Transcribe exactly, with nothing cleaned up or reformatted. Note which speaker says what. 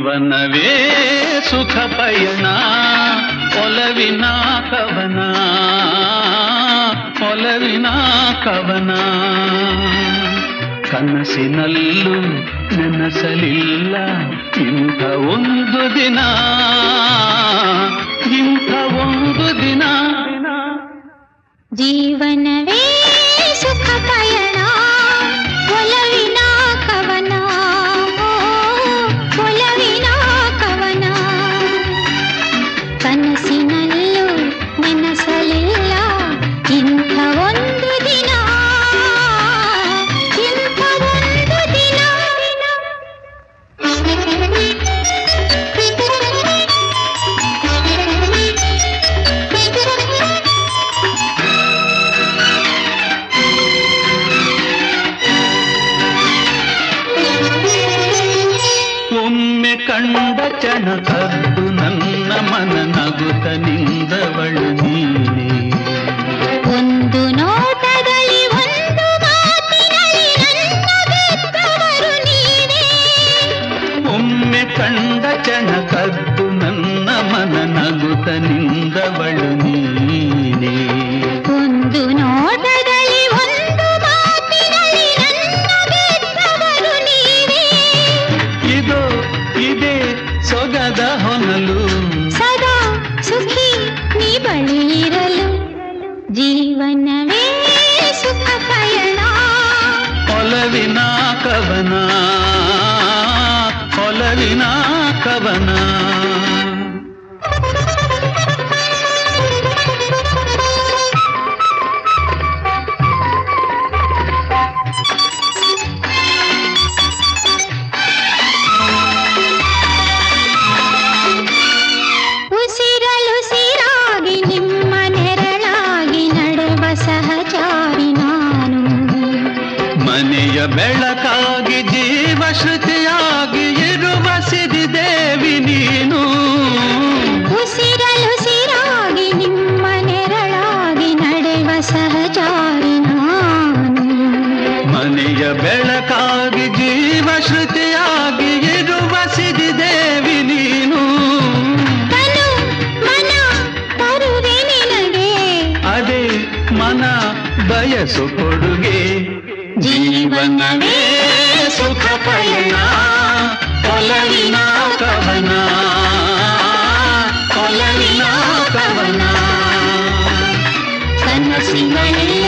Speaker 1: ಜೀವನವೇ ಸುಖ ಪಯಣ ಒಲವಿನ ಕವನ ಒಲವಿನ ಕವನ ಕನಸಿನಲ್ಲೂ ನೆನಸಲಿಲ್ಲ ಇಂಥ ಒಂದು ದಿನ ಇಂಥ ಒಂದು ದಿನ
Speaker 2: ಜೀವನವೇ ಸುಖ ಪಯಣ ಒಲವಿನ ಕವನ ಒಲವಿನ ಕವನ ಕನಸಿನಲ್ಲೂ ನೆನಸಲಿಲ್ಲ ಇಂಥ ಒಂದು ದಿನ ಇಂಥ ಒಂದು ದಿನ
Speaker 1: ಒಮ್ಮೆ ಕಂಡ ಚಣ ಕದ್ದು ನನ್ನ ಮನ ನಗುತ್ತ ನಿಂದವಳು ನೀನೆ
Speaker 2: ಒಂದು ನೋಟದಲ್ಲಿ ಒಂದು ಮಾತಿನಲ್ಲಿ ನನ್ನ ಗೆದ್ದವರು ನೀವೇ
Speaker 1: ಒಮ್ಮೆ ಕಂಡ ಚಣ ಕದ್ದು ನನ್ನ ಮನ ನಗುತ್ತ ನಿಂದವಳು ನೀನೆ
Speaker 2: ಒಂದು ನೋಟದಲ್ಲಿ ಒಂದು ಮಾತಿನಲ್ಲಿ ನನ್ನ ಗೆದ್ದವರು ನೀವೇ
Speaker 1: ಇದು ಇದೇ ಸೊಗದ ಹೊನಲು
Speaker 2: ಸದಾ ಸುಖಿ ನೀ ಬಳಿ ಇರಲು ಜೀವನವೇ ಸುಖ ಪಯಣ
Speaker 1: ಒಲವಿನ ಕವನ ಒಲವಿನ ಕವನ
Speaker 2: ಉಸಿರಲು ಸಿರಾಗಿ ನಿಮ್ಮ ನೆರಳಾಗಿ ನಡೆವ ಸಹಚಾರಿ ನಾನು
Speaker 1: ಮನೆಯ ಬೆಳಕಾಗಿ ಜೀವ ಶ್ರುತಿಯಾಗಿ ಇರುವ ಸಿರಿದೇವಿ ನೀನು
Speaker 2: ಉಸಿರಲು ಸಿರಾಗಿ ನಿಮ್ಮ ನೆರಳಾಗಿ ನಡೆವ ಸಹಚಾರಿ ನಾನು
Speaker 1: ಮನೆಯ ಬೆಳಕಾಗಿ ಜೀವ ಶ್ರುತಿಯಾಗಿ ಇರುವ ಸಿರಿದೇವಿ ನೀನು
Speaker 2: ತನು ಮನ ತರುವೆ ನಿನಗೆ
Speaker 1: ಅದೇ ಮನ ಬಯಸು ಕೊಡುಗೆ ಜೀವನವೇ ಸುಖ ಪಯಣ ಒಲವಿನ ಕವನ ಒಲವಿನ ಕವನ ಕನಸಿನಲ್ಲಿ